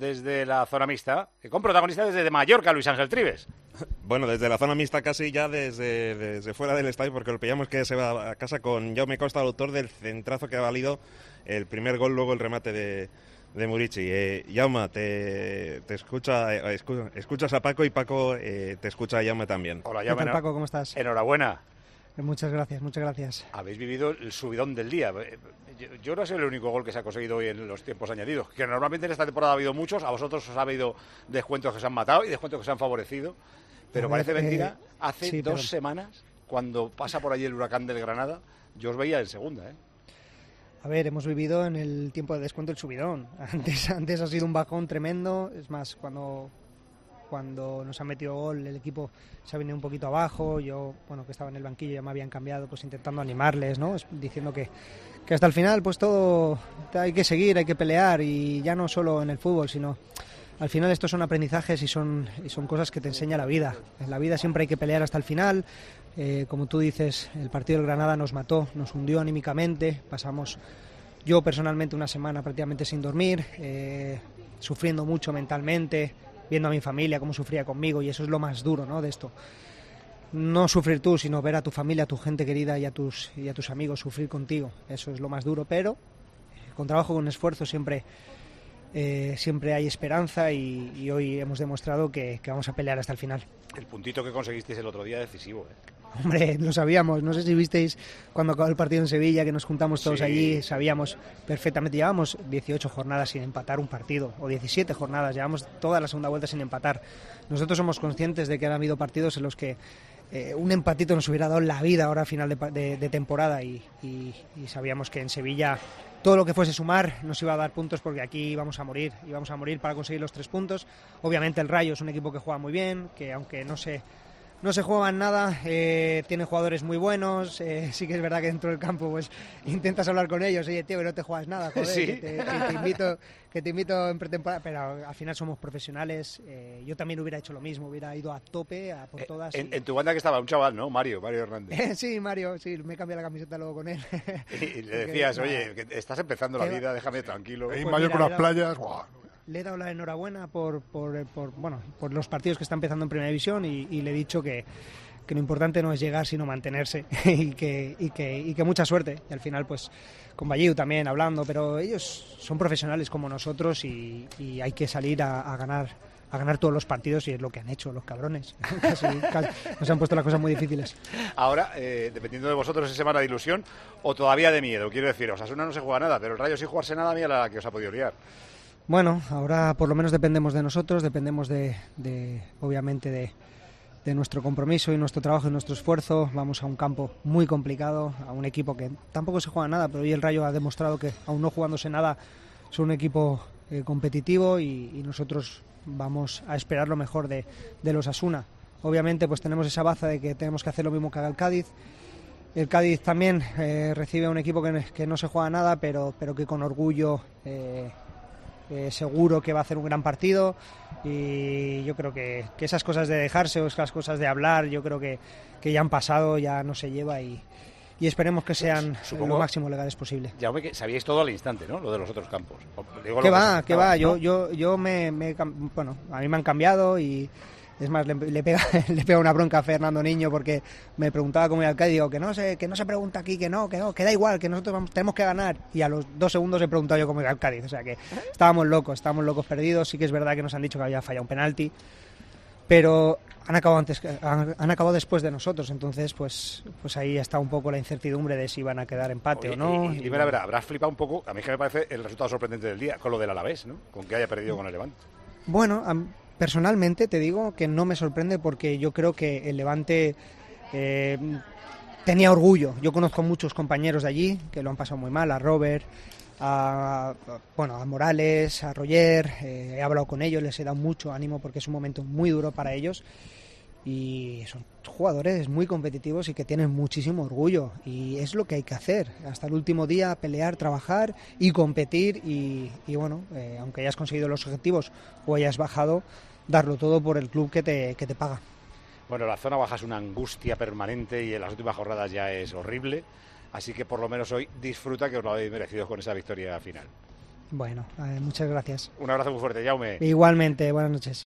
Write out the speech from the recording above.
desde la zona mixta, con protagonista desde Mallorca, Luis Ángel Trives. Bueno, desde la zona mixta casi ya desde fuera del estadio, porque lo pillamos que se va a casa con Jaume Costa, el autor del centrazo que ha valido el primer gol, luego el remate de Murici. Jaume, te escuchas a Paco y Paco te escucha a Jaume también. Hola, Jaume. ¿Qué tal, Paco? ¿Cómo estás? Enhorabuena. Muchas gracias, muchas gracias. Habéis vivido el subidón del día. Yo no sé el único gol que se ha conseguido hoy en los tiempos añadidos, que normalmente en esta temporada ha habido muchos, a vosotros os ha habido descuentos que se han matado y descuentos que se han favorecido, pero parece mentira, hace 2 semanas, cuando pasa por allí el huracán del Granada, yo os veía en segunda, ¿eh? A ver, hemos vivido en el tiempo de descuento el subidón. Antes ha sido un bajón tremendo, es más, cuando nos han metido gol, el equipo se ha venido un poquito abajo. Yo, bueno, que estaba en el banquillo, ya me habían cambiado, pues intentando animarles, ¿no? Diciendo que hasta el final, pues todo hay que seguir, hay que pelear, y ya no solo en el fútbol, sino al final estos son aprendizajes y son cosas que te enseña la vida. En la vida siempre hay que pelear hasta el final. Como tú dices, el partido del Granada nos mató, nos hundió anímicamente. Pasamos, yo personalmente, una semana prácticamente sin dormir, sufriendo mucho mentalmente, viendo a mi familia cómo sufría conmigo, y eso es lo más duro, ¿no?, de esto. No sufrir tú, sino ver a tu familia, a tu gente querida y a tus amigos sufrir contigo. Eso es lo más duro, pero con trabajo, con esfuerzo, siempre hay esperanza, y hoy hemos demostrado que vamos a pelear hasta el final. El puntito que conseguisteis el otro día decisivo, ¿eh? Hombre, lo sabíamos, no sé si visteis cuando acabó el partido en Sevilla, que nos juntamos todos allí, sabíamos perfectamente, llevábamos 18 jornadas sin empatar un partido, o 17 jornadas, llevamos toda la segunda vuelta sin empatar. Nosotros somos conscientes de que han habido partidos en los que un empatito nos hubiera dado la vida ahora a final de temporada, y sabíamos que en Sevilla todo lo que fuese sumar nos iba a dar puntos, porque aquí íbamos a morir para conseguir los 3 puntos. Obviamente el Rayo es un equipo que juega muy bien, que aunque no se juega en nada, tiene jugadores muy buenos, sí que es verdad que dentro del campo pues intentas hablar con ellos, oye tío, que no te juegas nada, joder, ¿Sí? que te invito en pretemporada, pero al final somos profesionales. Yo también hubiera hecho lo mismo, hubiera ido a tope, a por todas. En tu banda que estaba un chaval, ¿no? Mario Hernández. Sí, Mario, sí, me cambié la camiseta luego con él. Y le decías, oye, que estás empezando la vida, déjame tranquilo. Pues Mario con las playas, ¡guau! Le he dado la enhorabuena por los partidos que está empezando en Primera División, y le he dicho que lo importante no es llegar sino mantenerse, y que mucha suerte. Y al final pues con Valliu también hablando, pero ellos son profesionales como nosotros, y hay que salir a ganar todos los partidos, y es lo que han hecho los cabrones. Casi nos han puesto las cosas muy difíciles. Ahora, dependiendo de vosotros, ¿es semana de ilusión o todavía de miedo? Quiero decir, Osasuna no se juega nada, pero el Rayo sin jugarse nada, mira la que os ha podido liar. Bueno, ahora por lo menos dependemos de nosotros, dependemos obviamente de nuestro compromiso y nuestro trabajo y nuestro esfuerzo. Vamos a un campo muy complicado, a un equipo que tampoco se juega nada, pero hoy el Rayo ha demostrado que, aún no jugándose nada, son un equipo competitivo, y nosotros vamos a esperar lo mejor de los Osasuna. Obviamente pues tenemos esa baza de que tenemos que hacer lo mismo que haga el Cádiz. El Cádiz también recibe a un equipo que no se juega nada, pero que con orgullo seguro que va a hacer un gran partido, y yo creo que esas cosas de dejarse, o esas cosas de hablar, yo creo que ya han pasado, ya no se lleva, y esperemos que sean lo máximo legales posible. Ya que sabíais todo al instante, ¿no? Lo de los otros campos. ¿Qué va? ¿No? Yo bueno, a mí me han cambiado, y es más, le pega una bronca a Fernando Niño, porque me preguntaba cómo iba el Cádiz, digo que no se pregunta aquí, que da igual, que nosotros tenemos que ganar, y a los 2 segundos he preguntado yo cómo iba el Cádiz, o sea que estábamos locos perdidos. Sí que es verdad que nos han dicho que había fallado un penalti, pero han acabado después de nosotros, entonces pues ahí está un poco la incertidumbre de si van a quedar empate. Oye, o no. Y la verdad, habrás flipado un poco, a mí que me parece el resultado sorprendente del día, con lo del Alavés, ¿no? Con que haya perdido con el Levante. Bueno, personalmente te digo que no me sorprende, porque yo creo que el Levante tenía orgullo. Yo conozco muchos compañeros de allí que lo han pasado muy mal, a Robert, a Morales, a Roger, he hablado con ellos, les he dado mucho ánimo, porque es un momento muy duro para ellos, y son jugadores muy competitivos y que tienen muchísimo orgullo, y es lo que hay que hacer hasta el último día: pelear, trabajar y competir, y bueno, aunque hayas conseguido los objetivos o hayas bajado, darlo todo por el club que te paga. Bueno, la zona baja es una angustia permanente, y en las últimas jornadas ya es horrible, así que por lo menos hoy disfruta, que os lo habéis merecido con esa victoria final. Bueno, muchas gracias. Un abrazo muy fuerte, Jaume. Igualmente, buenas noches.